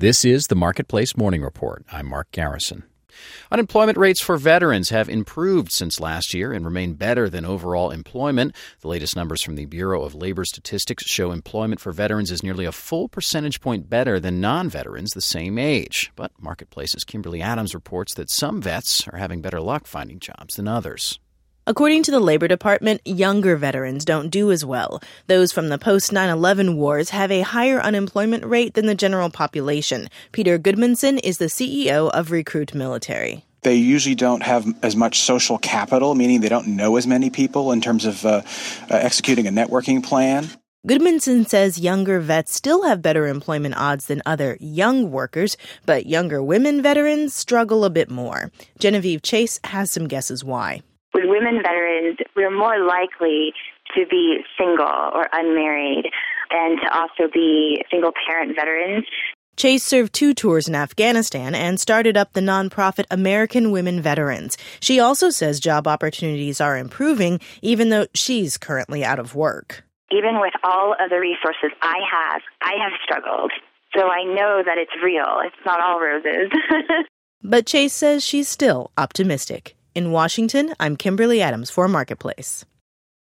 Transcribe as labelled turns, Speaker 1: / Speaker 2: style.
Speaker 1: This is the Marketplace Morning Report. I'm Mark Garrison. Unemployment rates for veterans have improved since last year and remain better than overall employment. The latest numbers from the Bureau of Labor Statistics show employment for veterans is nearly a full percentage point better than non-veterans the same age. But Marketplace's Kimberly Adams reports that some vets are having better luck finding jobs than others.
Speaker 2: According to the Labor Department, younger veterans don't do as well. Those from the post-9/11 wars have a higher unemployment rate than the general population. Peter Goodmanson is the CEO of Recruit Military.
Speaker 3: They usually don't have as much social capital, meaning they don't know as many people in terms of executing a networking plan.
Speaker 2: Goodmanson says younger vets still have better employment odds than other young workers, but younger women veterans struggle a bit more. Genevieve Chase has some guesses why.
Speaker 4: With women veterans, we're more likely to be single or unmarried and to also be single-parent veterans.
Speaker 2: Chase served 2 tours in Afghanistan and started up the nonprofit American Women Veterans. She also says job opportunities are improving, even though she's currently out of work.
Speaker 4: Even with all of the resources I have struggled. So I know that it's real. It's not all roses.
Speaker 2: But Chase says she's still optimistic. In Washington, I'm Kimberly Adams for Marketplace.